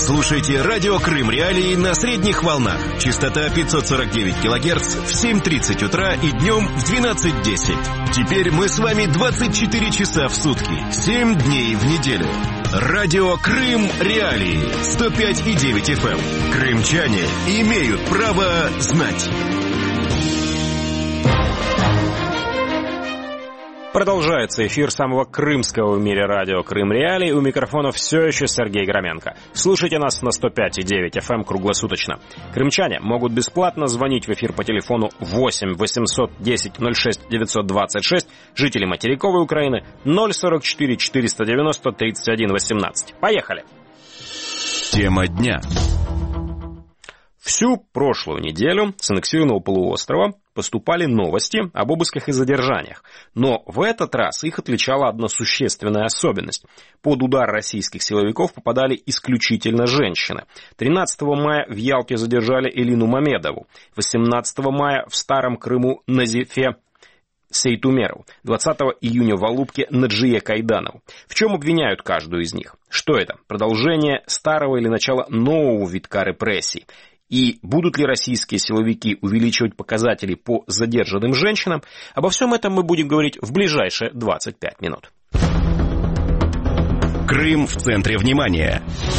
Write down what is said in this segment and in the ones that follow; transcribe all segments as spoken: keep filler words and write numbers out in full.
Слушайте радио Крым Реалии на средних волнах. Частота пятьсот сорок девять килогерц в семь тридцать утра и днем в двенадцать десять. Теперь мы с вами двадцать четыре часа в сутки, семь дней в неделю. Радио Крым Реалии сто пять и девять эф эм. Крымчане имеют право знать. Продолжается эфир самого крымского в мире радио Крым Реалии. У микрофона все еще Сергей Громенко. Слушайте нас на сто пять и девять эф эм круглосуточно. Крымчане могут бесплатно звонить в эфир по телефону восемь восемьсот десять ноль шесть девятьсот двадцать шесть. Жители материковой Украины ноль сорок четыре четыреста девяносто тридцать один восемнадцать. Поехали! Тема дня. Всю прошлую неделю с аннексированного полуострова поступали новости об обысках и задержаниях. Но в этот раз их отличала одна существенная особенность. Под удар российских силовиков попадали исключительно женщины. тринадцатого мая в Ялте задержали Элину Мамедову. восемнадцатого мая в Старом Крыму Назифе Сейтумерову. двадцатого июня в Алупке Наджие Кайданову. В чем обвиняют каждую из них? Что это? Продолжение старого или начало нового витка репрессий? И будут ли российские силовики увеличивать показатели по задержанным женщинам? Обо всем этом мы будем говорить в ближайшие двадцать пять минут. Крым в центре внимания.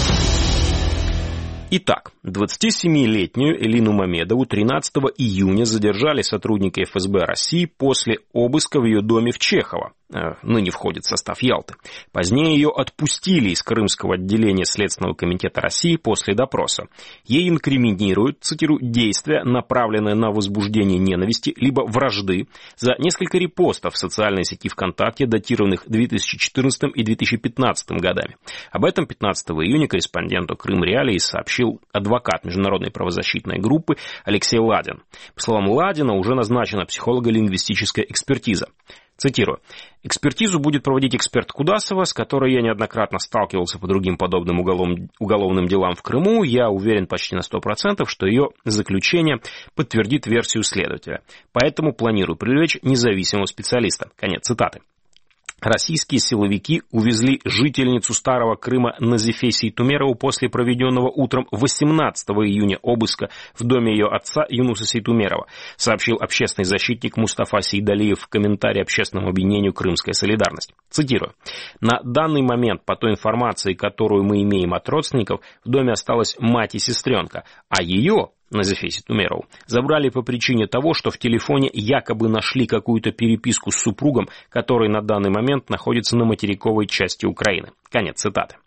Итак, двадцатисемилетнюю Элину Мамедову тринадцатого июня задержали сотрудники эф эс бэ России после обыска в ее доме в Чехово. Ныне входит в состав Ялты. Позднее ее отпустили из Крымского отделения Следственного комитета России после допроса. Ей инкриминируют, цитирую, действия, направленные на возбуждение ненависти либо вражды за несколько репостов в социальной сети ВКонтакте, датированных две тысячи четырнадцатым и две тысячи пятнадцатым годами. Об этом пятнадцатого июня корреспонденту Крым Реалии сообщил адвокат международной правозащитной группы Алексей Ладин. По словам Ладина, уже назначена психолого-лингвистическая экспертиза. Цитирую. «Экспертизу будет проводить эксперт Кудасова, с которой я неоднократно сталкивался по другим подобным уголовным, уголовным делам в Крыму. Я уверен почти на сто процентов, что ее заключение подтвердит версию следователя. Поэтому планирую привлечь независимого специалиста». Конец цитаты. Российские силовики увезли жительницу Старого Крыма Назифе Сейтумерову после проведенного утром восемнадцатого июня обыска в доме ее отца Юнуса Сейтумерова, сообщил общественный защитник Мустафа Сейдалиев в комментарии общественному объединению «Крымская солидарность». Цитирую. «На данный момент, по той информации, которую мы имеем от родственников, в доме осталась мать и сестренка, а ее, Назифе Сейтумерову, забрали по причине того, что в телефоне якобы нашли какую-то переписку с супругом, который на данный момент находится на материковой части Украины». Конец цитаты.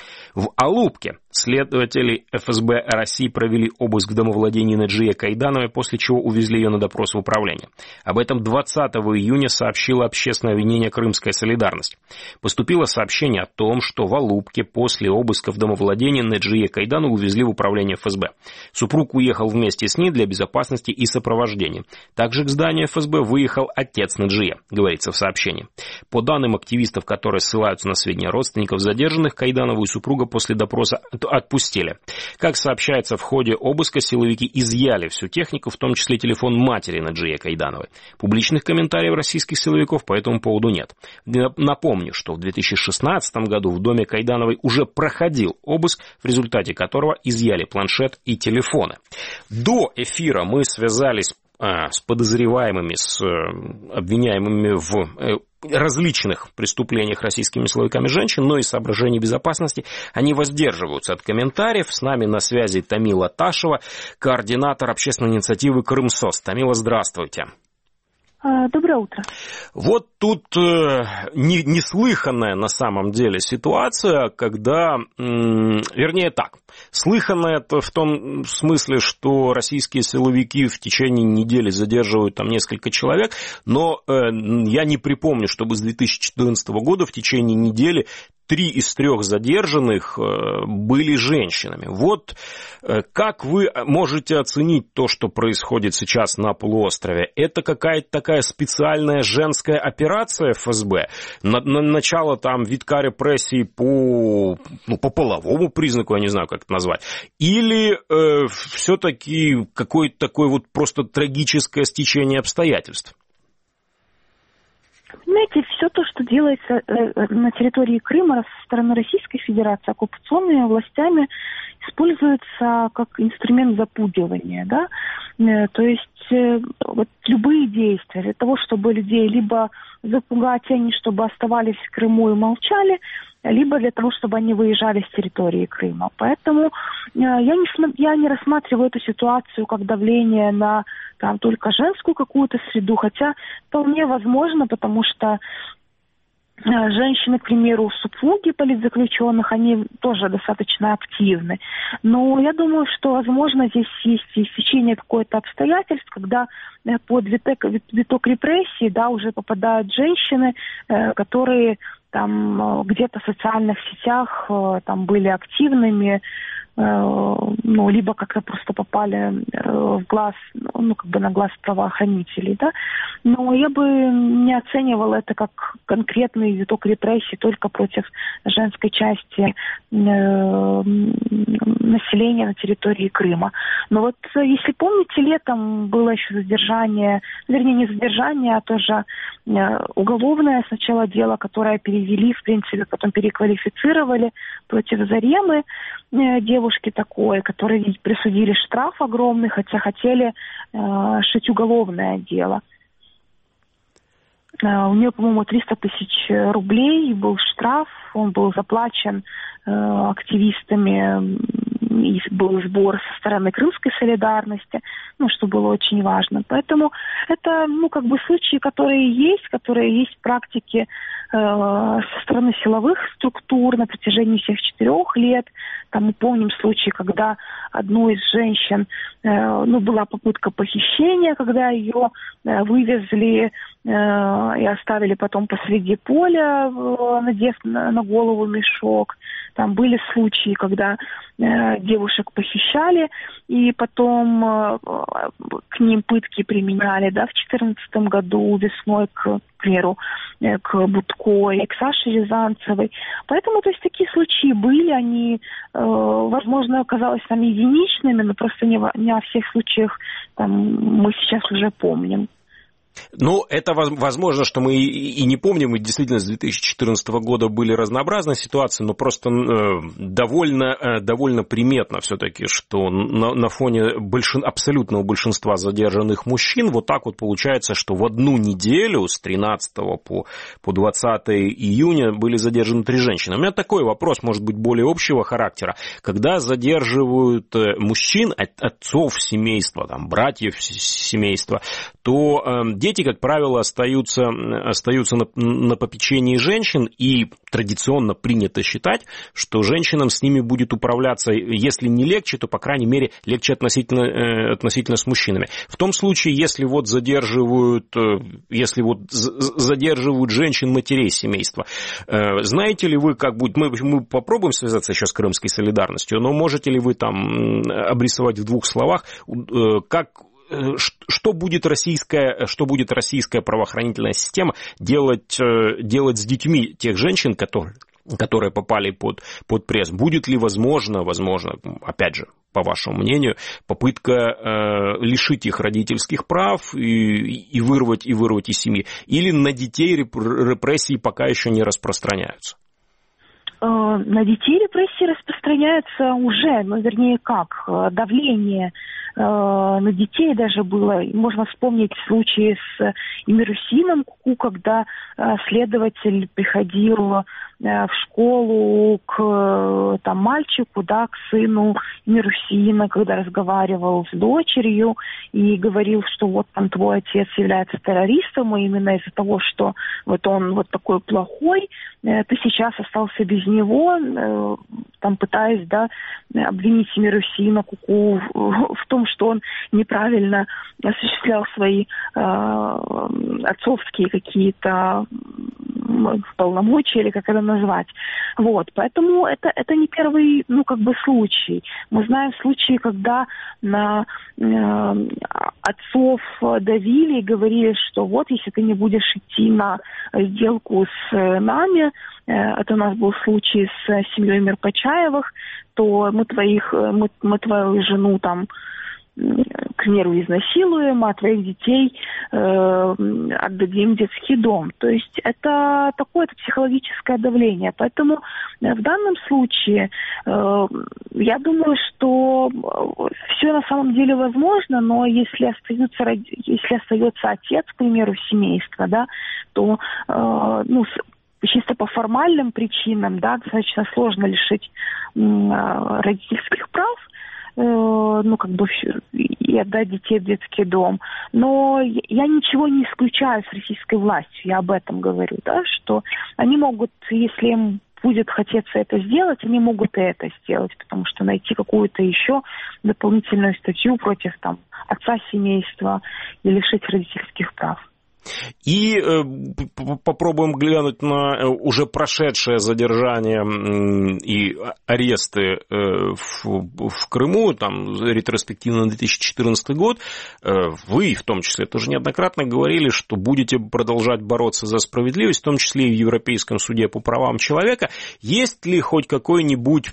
В Алупке следователи эф эс бэ России провели обыск в домовладении Наджие Кайдановой, после чего увезли ее на допрос в управление. Об этом двадцатого июня сообщило общественное объединение «Крымская солидарность». Поступило сообщение о том, что в Алупке после обыска в домовладении Наджие Кайданову увезли в управление эф эс бэ. Супруг уехал вместе с ней для безопасности и сопровождения. Также к зданию эф эс бэ выехал отец Наджие, говорится в сообщении. По данным активистов, которые ссылаются на сведения родственников задержанных, Кайданову и супруга после допроса отпустили. Как сообщается, в ходе обыска силовики изъяли всю технику, в том числе телефон матери Наджие Кайдановой. Публичных комментариев российских силовиков по этому поводу нет. Напомню, что в две тысячи шестнадцатом году в доме Кайдановой уже проходил обыск, в результате которого изъяли планшет и телефоны. До эфира мы связались а, с подозреваемыми, с а, обвиняемыми в а, различных преступлениях российскими силовиками женщин, но из соображений безопасности они воздерживаются от комментариев. С нами на связи Тамила Ташева, координатор общественной инициативы «Крымсос». Тамила, здравствуйте. Доброе утро. Вот тут э, не, неслыханная на самом деле ситуация, когда, м, вернее так, слыханная это в том смысле, что российские силовики в течение недели задерживают там несколько человек, но э, я не припомню, чтобы с две тысячи четырнадцатого года в течение недели три из трех задержанных были женщинами. Вот как вы можете оценить то, что происходит сейчас на полуострове? Это какая-то такая специальная женская операция эф эс бэ? На, на начало там витка репрессий по, ну, по половому признаку, я не знаю, как это назвать. Или э, все-таки какое-то такое вот просто трагическое стечение обстоятельств? Понимаете, все то, что делается на территории Крыма со стороны Российской Федерации оккупационными властями, используется как инструмент запугивания, да, то есть вот любые действия для того, чтобы людей либо запугать, они чтобы оставались в Крыму и молчали, либо для того, чтобы они выезжали с территории Крыма. Поэтому я не, я не рассматриваю эту ситуацию как давление на там, только женскую какую-то среду, хотя вполне возможно, потому что женщины, к примеру, супруги политзаключенных, они тоже достаточно активны. Но я думаю, что, возможно, здесь есть истечение какое-то обстоятельств, когда под виток, виток репрессий, да, уже попадают женщины, которые там где-то в социальных сетях там были активными, ну, либо как-то просто попали в глаз, ну, как бы на глаз правоохранителей, да. Но я бы не оценивала это как конкретный виток репрессий только против женской части населения на территории Крыма. Но вот, если помните, летом было еще задержание, вернее, не задержание, а тоже уголовное сначала дело, которое перевели, в принципе, потом переквалифицировали против Заремы, девушки такой, которой присудили штраф огромный, хотя хотели э, шить уголовное дело. Э, у нее, по-моему, триста тысяч рублей был штраф, он был заплачен э, активистами, и был сбор со стороны Крымской солидарности, ну, что было очень важно. Поэтому это, ну, как бы случаи, которые есть, которые есть в практике э, со стороны силовых структур на протяжении всех четырех лет. Там мы помним случай, когда одну из женщин, э, ну, была попытка похищения, когда ее э, вывезли э, и оставили потом посреди поля, э, надев на, на голову мешок. Там были случаи, когда э, девушек похищали, и потом э, к ним пытки применяли, да, в две тысячи четырнадцатом году весной, к, к примеру, э, к Будко и к Саше Рязанцевой. Поэтому, то есть, такие случаи были, они, э, возможно, оказались там единичными, но просто не, не о всех случаях там, мы сейчас уже помним. Ну, это возможно, что мы и не помним, и действительно с две тысячи четырнадцатого года были разнообразные ситуации, но просто довольно, довольно приметно все-таки, что на, на фоне большин, абсолютного большинства задержанных мужчин вот так вот получается, что в одну неделю с тринадцатого по, по двадцатое июня были задержаны три женщины. У меня такой вопрос, может быть, более общего характера. Когда задерживают мужчин, отцов семейства, там, братьев семейства, то дети, как правило, остаются, остаются на, на попечении женщин, и традиционно принято считать, что женщинам с ними будет управляться, если не легче, то, по крайней мере, легче относительно, э, относительно с мужчинами. В том случае, если вот задерживают, э, если вот задерживают женщин-матерей семейства, э, знаете ли вы, как будет, мы, мы попробуем связаться еще с Крымской солидарностью, но можете ли вы там обрисовать в двух словах, э, как Что будет российская, что будет российская правоохранительная система делать, делать с детьми тех женщин, которые, которые попали под, под пресс? Будет ли возможно, возможно, опять же, по вашему мнению, попытка э, лишить их родительских прав и, и, вырвать, и вырвать из семьи? Или на детей репрессии пока еще не распространяются? На детей репрессии распространяются уже, ну, вернее, как, давление на детей даже было. Можно вспомнить случаи с Имирусином Куку, когда следователь приходил в школу к там, мальчику, да, к сыну Имирусина, когда разговаривал с дочерью и говорил, что вот там твой отец является террористом, и именно из-за того, что вот он вот такой плохой, ты сейчас остался без него, там пытаясь, да, обвинить Имирусина Куку в том, что он неправильно осуществлял свои э, отцовские какие-то полномочия, или как это назвать. Вот, поэтому это, это не первый, ну, как бы случай. Мы знаем случаи, когда на э, отцов давили и говорили, что вот, если ты не будешь идти на сделку с нами, э, это у нас был случай с семьей Мирпочаевых, то мы твоих, мы, мы твою жену там к примеру, изнасилуем, а твоих детей э, отдадим в детский дом. То есть это такое психологическое давление. Поэтому в данном случае э, я думаю, что все на самом деле возможно, но если остается, если остается отец, к примеру, семейства, да, то э, ну, чисто по формальным причинам, да, достаточно сложно лишить э, родительских прав, э, ну, как бы, и отдать детей в детский дом. Но я ничего не исключаю с российской властью, я об этом говорю, да, что они могут, если им будет хотеться это сделать, они могут и это сделать, потому что найти какую-то еще дополнительную статью против, там, отца семейства и лишить родительских прав. И э, попробуем глянуть на уже прошедшее задержание э, и аресты э, в, в Крыму, там ретроспективно на две тысячи четырнадцатый год. Э, вы, в том числе, тоже неоднократно говорили, что будете продолжать бороться за справедливость, в том числе и в Европейском суде по правам человека. Есть ли хоть какой-нибудь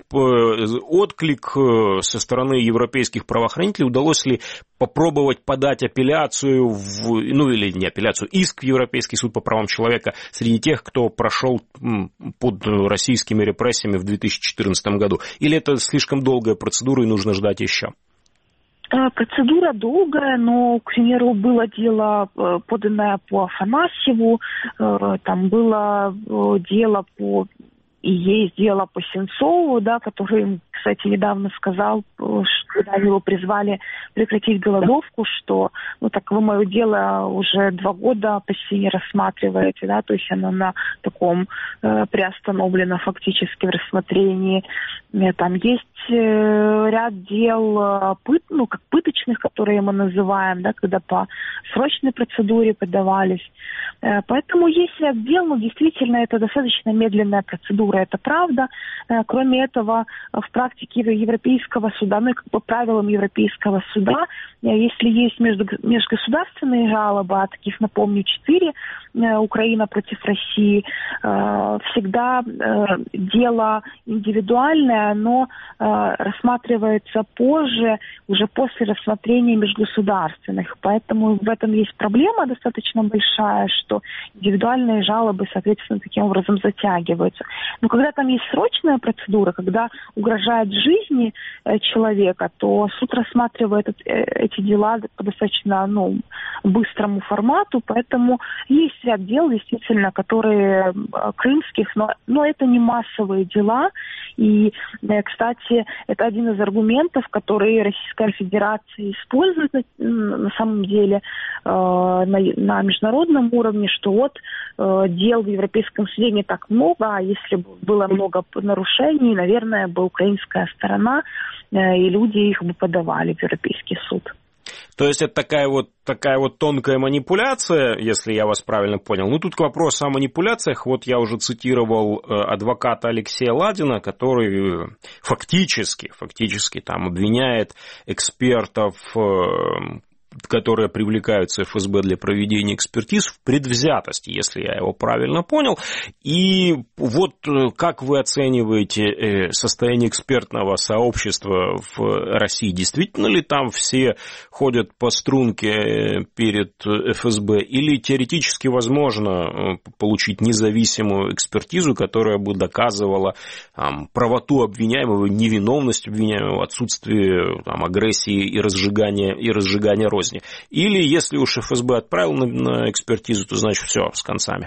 отклик со стороны европейских правоохранителей? Удалось ли попробовать подать апелляцию, в, ну или не апелляцию, иск в Европейский суд по правам человека среди тех, кто прошел под российскими репрессиями в две тысячи четырнадцатом году? Или это слишком долгая процедура и нужно ждать еще? Процедура долгая, но, к примеру, было дело, поданное по Афанасьеву, там было дело по... И есть дело по Сенцову, да, который, кстати, недавно сказал, что, когда его призвали прекратить голодовку, что, ну, так вы мое дело уже два года почти не рассматриваете, да, то есть оно на таком э, приостановлено фактически в рассмотрении. Там есть э, ряд дел, э, пыт, ну, как пыточных, которые мы называем, да, когда по срочной процедуре подавались. Э, поэтому есть ряд дел, но действительно это достаточно медленная процедура. Это правда. Кроме этого, в практике Европейского суда, ну и как по правилам Европейского суда, если есть межгосударственные жалобы, а таких, напомню, четыре, Украина против России, всегда дело индивидуальное, но рассматривается позже, уже после рассмотрения межгосударственных. Поэтому в этом есть проблема достаточно большая, что индивидуальные жалобы, соответственно, таким образом затягиваются. Но когда там есть срочная процедура, когда угрожает жизни человека, то суд рассматривает эти дела по достаточно, ну, быстрому формату, поэтому есть ряд дел, действительно, которые крымских, но, но это не массовые дела. И, кстати, это один из аргументов, которые Российская Федерация использует на, на самом деле э, на, на международном уровне, что вот э, дел в Европейском суде не так много, а если бы было много нарушений, наверное, бы украинская сторона э, и люди их бы подавали в Европейский суд. То есть это такая вот, такая вот тонкая манипуляция, если я вас правильно понял. Ну, тут к вопросу о манипуляциях. Вот я уже цитировал адвоката Алексея Ладина, который фактически, фактически там обвиняет экспертов, которые привлекаются эф эс бэ для проведения экспертиз, в предвзятости, если я его правильно понял. И вот как вы оцениваете состояние экспертного сообщества в России? Действительно ли там все ходят по струнке перед эф эс бэ? Или теоретически возможно получить независимую экспертизу, которая бы доказывала там, правоту обвиняемого, невиновность обвиняемого, отсутствие там, агрессии и разжигания, и разжигания розни? Или если уж эф эс бэ отправил на, на экспертизу, то значит все, с концами?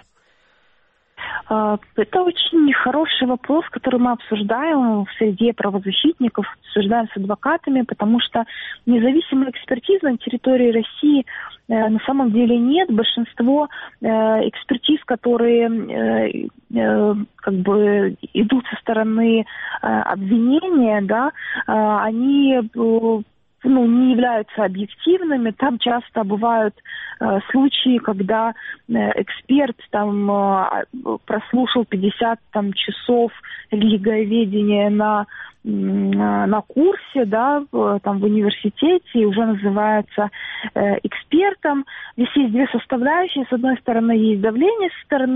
Это очень хороший вопрос, который мы обсуждаем в среде правозащитников, обсуждаем с адвокатами, потому что независимой экспертизы на территории России э, на самом деле нет. Большинство э, экспертиз, которые э, э, как бы идут со стороны э, обвинения, да, э, они... Э, ну, не являются объективными. Там часто бывают э, случаи, когда э, эксперт там э, прослушал пятьдесят там, часов религиоведения на, э, на курсе, да, в, там, в университете, и уже называется э, экспертом. Здесь есть две составляющие. С одной стороны, есть давление со стороны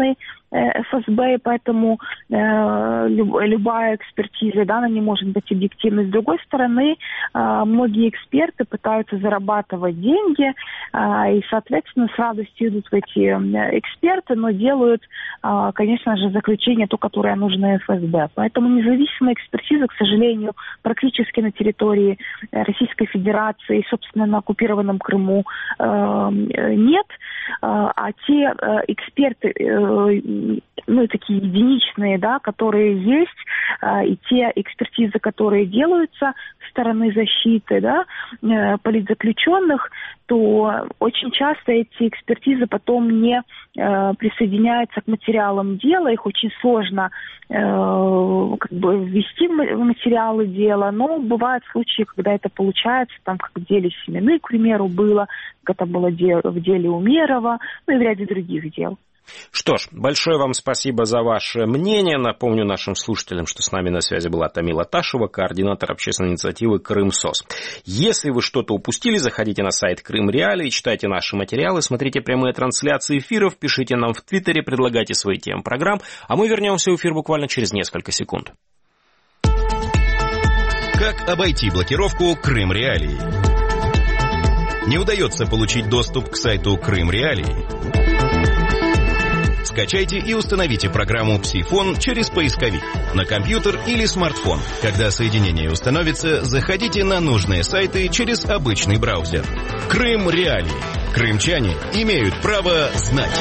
эф эс бэ, и поэтому э, любая экспертиза, да, она не может быть объективной. С другой стороны, э, многие эксперты пытаются зарабатывать деньги, э, и, соответственно, с радостью идут в эти эксперты, но делают, э, конечно же, заключение то, которое нужно эф эс бэ. Поэтому независимая экспертиза, к сожалению, практически на территории Российской Федерации, собственно, на оккупированном Крыму э, нет. А те э, эксперты, э, ну, такие единичные, да, которые есть, э, и те экспертизы, которые делаются со стороны защиты, да, э, политзаключенных, то очень часто эти экспертизы потом не э, присоединяются к материалам дела, их очень сложно э, как бы ввести в материалы дела, но бывают случаи, когда это получается, там, как в деле Семены, к примеру, было, как это было в деле Умерова, ну и в ряде других дел. Что ж, большое вам спасибо за ваше мнение. Напомню нашим слушателям, что с нами на связи была Тамила Ташева, координатор общественной инициативы «Крымсос». Если вы что-то упустили, заходите на сайт Крым Реалии, читайте наши материалы, смотрите прямые трансляции эфиров, пишите нам в Твиттере, предлагайте свои темы программ, а мы вернемся в эфир буквально через несколько секунд. Как обойти блокировку Крым Реалии? Не удается получить доступ к сайту Крым Реалии? Скачайте и установите программу «Псифон» через поисковик на компьютер или смартфон. Когда соединение установится, заходите на нужные сайты через обычный браузер. Крым Реалии. Крымчане имеют право знать.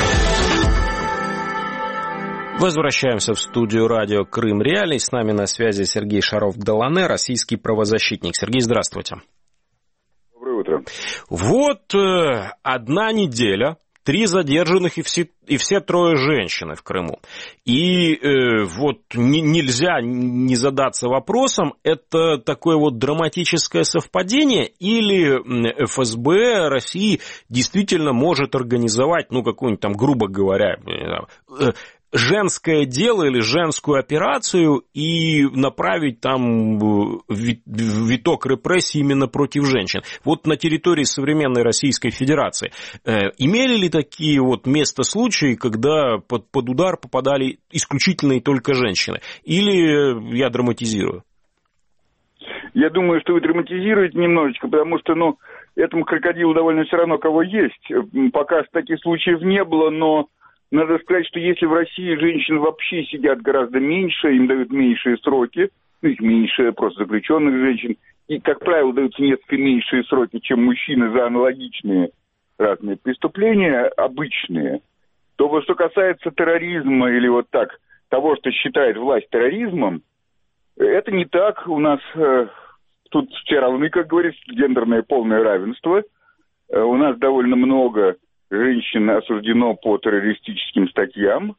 Возвращаемся в студию радио Крым Реалии. С нами на связи Сергей Шаров-Далане, российский правозащитник. Сергей, здравствуйте. Доброе утро. Вот э, одна неделя. Три задержанных и все, и все трое женщины в Крыму. И э, вот не, нельзя не задаться вопросом, это такое вот драматическое совпадение или эф эс бэ России действительно может организовать, ну, какую-нибудь там, грубо говоря, э, женское дело или женскую операцию и направить там виток репрессий именно против женщин. Вот на территории современной Российской Федерации э, имели ли такие вот место случаи, когда под, под удар попадали исключительно и только женщины? Или я драматизирую? Я думаю, что вы драматизируете немножечко, потому что, ну, этому крокодилу довольно все равно кого есть. Пока таких случаев не было, но надо сказать, что если в России женщин вообще сидят гораздо меньше, им дают меньшие сроки, ну, их меньше просто заключенных женщин, и, как правило, даются несколько меньшие сроки, чем мужчины за аналогичные разные преступления, обычные, то вот что касается терроризма или вот так, того, что считает власть терроризмом, это не так. У нас э, тут все равны, как говорится, гендерное полное равенство. Э, у нас довольно много женщин осуждено по террористическим статьям.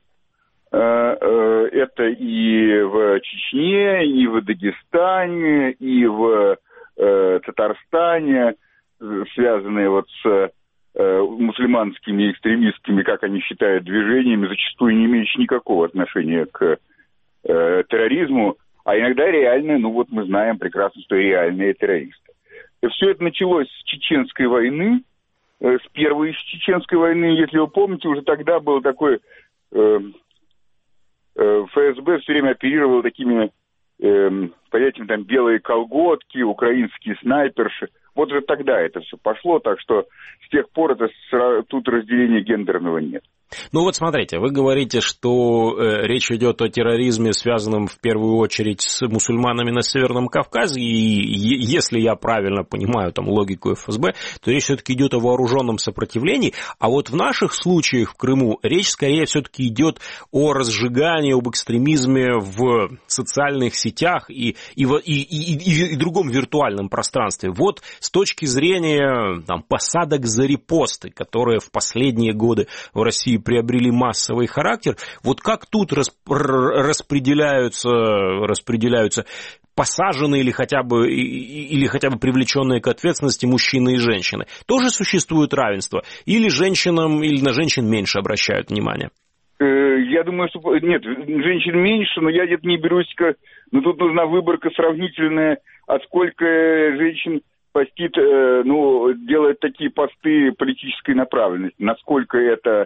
Это и в Чечне, и в Дагестане, и в Татарстане, связанные вот с мусульманскими экстремистскими, как они считают, движениями, зачастую не имеющими никакого отношения к терроризму, а иногда реальные, ну вот мы знаем прекрасно, что реальные террористы. И все это началось с Чеченской войны, с первой чеченской войны, если вы помните, уже тогда было такое, э, э, эф эс бэ все время оперировало такими э, понятиями, там, белые колготки, украинские снайперши. Вот уже тогда это все пошло, так что с тех пор это, тут разделения гендерного нет. Ну вот смотрите, вы говорите, что э, речь идет о терроризме, связанном в первую очередь с мусульманами на Северном Кавказе, и е- если я правильно понимаю там логику эф эс бэ, то речь все-таки идет о вооруженном сопротивлении, а вот в наших случаях в Крыму речь скорее все-таки идет о разжигании, об экстремизме в социальных сетях и, и, и, и, и, и другом виртуальном пространстве. Вот с точки зрения там, посадок за репосты, которые в последние годы в России приобрели массовый характер, вот как тут распределяются, распределяются посаженные или хотя бы, или хотя бы привлеченные к ответственности мужчины и женщины? Тоже существует равенство? Или женщинам, или на женщин меньше обращают внимание? Я думаю, что нет, женщин меньше, но я где-то не берусь, но тут нужна выборка сравнительная, а сколько женщин постит, ну, делает такие посты политической направленности, насколько это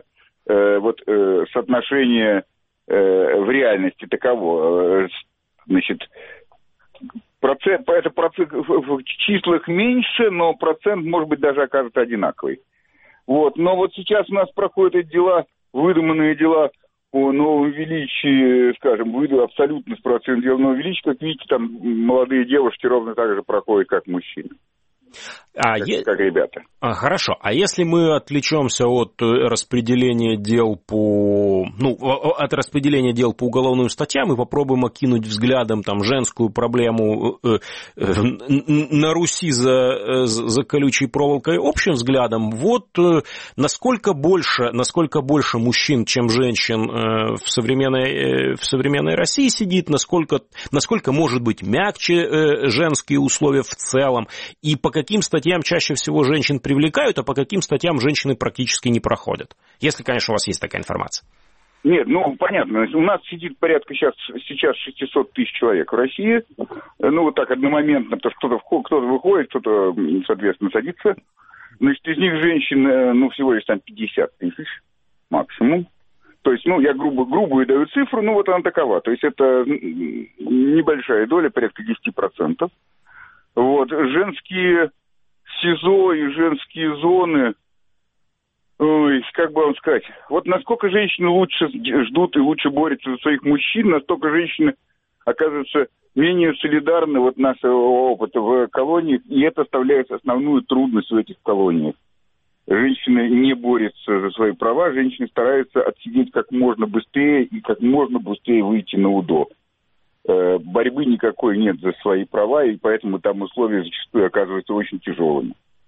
э, вот э, соотношение э, в реальности таково. Значит, процент, это процент, в числах меньше, но процент, может быть, даже окажется одинаковый. Вот. Но вот сейчас у нас проходят дела, выдуманные дела о новом величии, скажем, выйду абсолютно спровоцированное дело нового величия. Как видите, там молодые девушки ровно так же проходят, как мужчины. А как, е... как ребята. А, хорошо. А если мы отвлечемся от распределения дел по, ну, от распределения дел по уголовным статьям и попробуем окинуть взглядом там женскую проблему э, э, на Руси за, за колючей проволокой общим взглядом, вот э, насколько больше, насколько больше мужчин, чем женщин э, в современной, э, в современной России сидит, насколько, насколько может быть мягче э, женские условия в целом, и по каким статьям чаще всего женщин привлекают, а по каким статьям женщины практически не проходят? Если, конечно, у вас есть такая информация. Нет, ну, понятно. У нас сидит порядка сейчас, сейчас шестьсот тысяч человек в России. Ну, вот так одномоментно, потому что кто-то, кто-то выходит, кто-то, соответственно, садится. Значит, из них женщин, ну, всего лишь там пятьдесят тысяч максимум. То есть, ну, я грубо, грубую даю цифру, ну, вот она такова. То есть, это небольшая доля, порядка десять процентов. Вот, женские СИЗО и женские зоны, ой, как бы вам сказать, вот насколько женщины лучше ждут и лучше борются за своих мужчин, настолько женщины оказываются менее солидарны вот нашего опыта в колониях, и это оставляет основную трудность в этих колониях. Женщины не борются за свои права, женщины стараются отсидеть как можно быстрее и как можно быстрее выйти на УДО. Борьбы никакой нет за свои права, и поэтому там условия зачастую оказываются очень тяжелыми.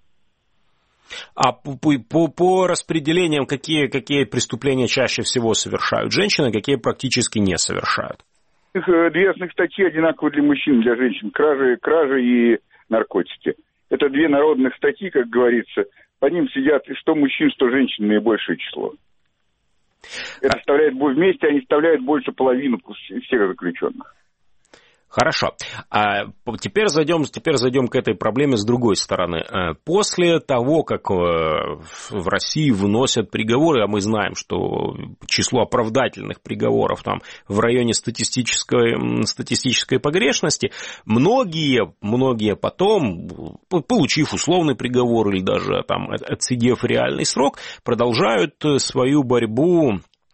А по, по, по распределениям, какие, какие преступления чаще всего совершают женщины, какие практически не совершают? Две основных статьи одинаковые для мужчин и для женщин. Кражи, кражи и наркотики. Это две народных статьи, как говорится. По ним сидят что мужчин, что женщин наибольшее число. Это составляет, вместе они составляют больше половины всех заключенных. Хорошо. А теперь зайдем, теперь зайдем к этой проблеме с другой стороны. После того, как в России выносят приговоры, а мы знаем, что число оправдательных приговоров там в районе статистической, статистической погрешности, многие, многие потом, получив условный приговор или даже там отсидев реальный срок, продолжают свою борьбу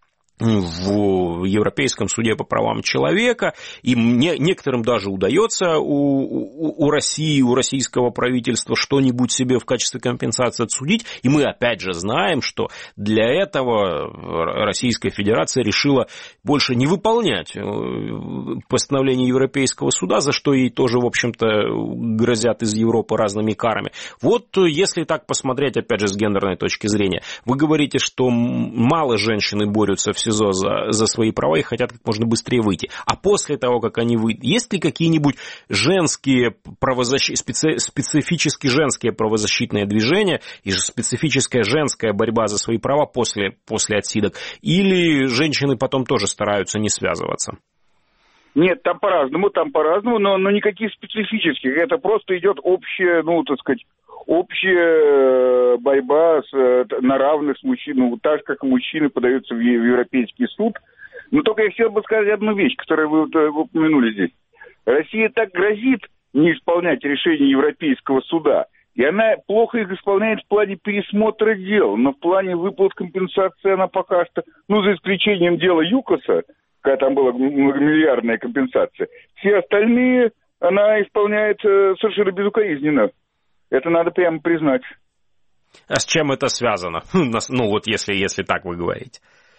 в Европейском суде по правам человека, и мне, некоторым даже удается у, у, у России, у российского правительства что-нибудь себе в качестве компенсации отсудить, и мы опять же знаем, что для этого Российская Федерация решила больше не выполнять постановление Европейского суда, за что ей тоже, в общем-то, грозят из Европы разными карами. Вот если так посмотреть, опять же, с гендерной точки зрения, вы говорите, что мало женщины борются в СИЗО За, за свои права и хотят как можно быстрее выйти. А после того, как они выйдут, есть ли какие-нибудь женские правозащитные, специ, специфически женские правозащитные движения и же специфическая женская борьба за свои права после, после отсидок? Или женщины потом тоже стараются не связываться? Нет, там по-разному, там по-разному, но, но никаких специфических. Это просто идет общая, ну, так сказать, общая борьба с, на равных с мужчинами, ну, так же, как и мужчины подаются в, в Европейский суд. Но только я хотел бы сказать одну вещь, которую вы, вы упомянули здесь. Россия так грозит не исполнять решения Европейского суда, и она плохо их исполняет в плане пересмотра дел, но в плане выплат компенсации она пока что, ну, за исключением дела ЮКОСа, когда там была многомиллиардная компенсация, все остальные она исполняет совершенно безукоризненно. Это надо прямо признать. А с чем это связано? Ну, вот если, если так вы говорите.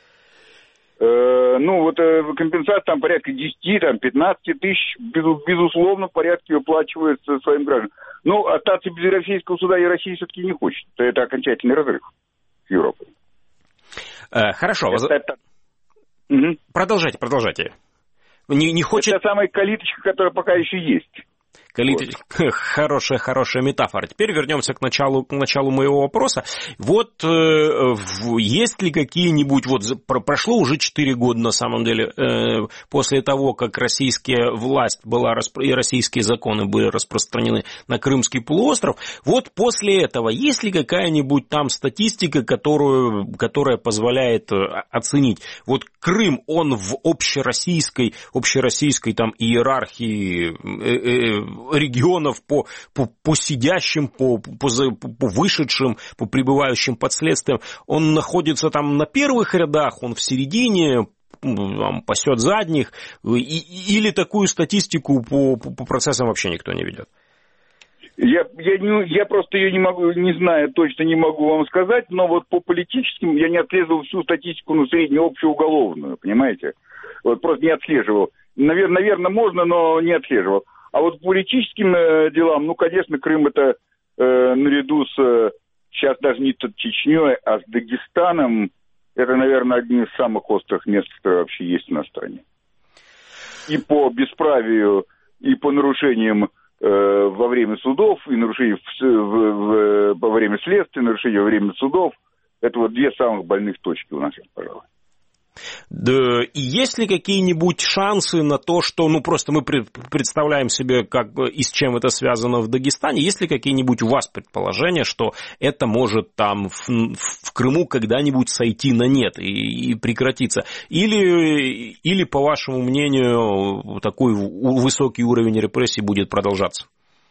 Э, ну, вот э, компенсация там порядка десять-пятнадцать тысяч, безусловно, в порядке выплачивается своим гражданам. Ну, остаться без Европейского суда и России все-таки не хочет. Это окончательный разрыв с Европой. Э, хорошо. Это, Воз... это... Угу. Продолжайте, продолжайте. Не, не хочет... Это самая калиточка, которая пока еще есть. Вот. Хорошая, хорошая метафора. Теперь вернемся к началу, к началу моего вопроса. Вот э, есть ли какие-нибудь, вот прошло уже четыре года на самом деле, э, после того, как российская власть была и российские законы были распространены на Крымский полуостров, вот после этого есть ли какая-нибудь там статистика, которую, которая позволяет оценить, вот Крым, он в общероссийской, общероссийской там иерархии регионов по, по, по сидящим, по, по, по вышедшим, по пребывающим под следствием, он находится там на первых рядах, он в середине, там, пасет задних, и, или такую статистику по, по, по процессам вообще никто не ведет? Я, я, не, я просто ее не могу, не знаю, точно не могу вам сказать, но вот по политическим я не отслеживал всю статистику, ну, среднюю общеуголовную, понимаете? Вот просто не отслеживал. Наверное, наверное, можно, но не отслеживал. А вот по политическим э, делам, ну, конечно, Крым это э, наряду с, э, сейчас даже не Чечней, а с Дагестаном, это, наверное, одни из самых острых мест, которые вообще есть у нас в стране. И по бесправию, и по нарушениям во время судов, и нарушения в, в, во время следствия, нарушения во время судов. Это вот две самых больных точки у нас, пожалуй. Да, и есть ли какие-нибудь шансы на то, что, ну, просто мы представляем себе, как и с чем это связано в Дагестане, есть ли какие-нибудь у вас предположения, что это может там в, в Крыму когда-нибудь сойти на нет и, и прекратиться? Или, или, по вашему мнению, такой высокий уровень репрессий будет продолжаться?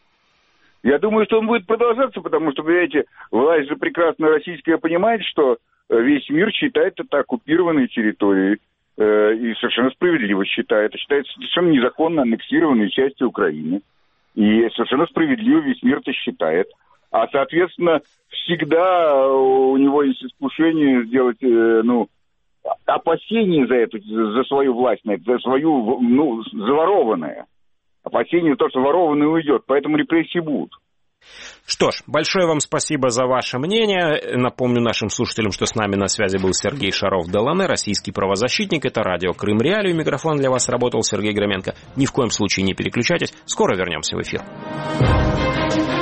Я думаю, что он будет продолжаться, потому что, понимаете, власть же прекрасно российская понимает, что весь мир считает это оккупированной территорией, э, и совершенно справедливо считает. Это считается совершенно незаконно аннексированной частью Украины. И совершенно справедливо весь мир это считает. А, соответственно, всегда у него есть искушение сделать, э, ну, опасение за эту, за свою власть, за свою, ну, заворованное. Опасение то, что ворованное уйдет. Поэтому репрессии будут. Что ж, большое вам спасибо за ваше мнение. Напомню нашим слушателям, что с нами на связи был Сергей Шаров-Делане, российский правозащитник. Это радио Крым Реалии. Микрофон для вас работал Сергей Громенко. Ни в коем случае не переключайтесь. Скоро вернемся в эфир.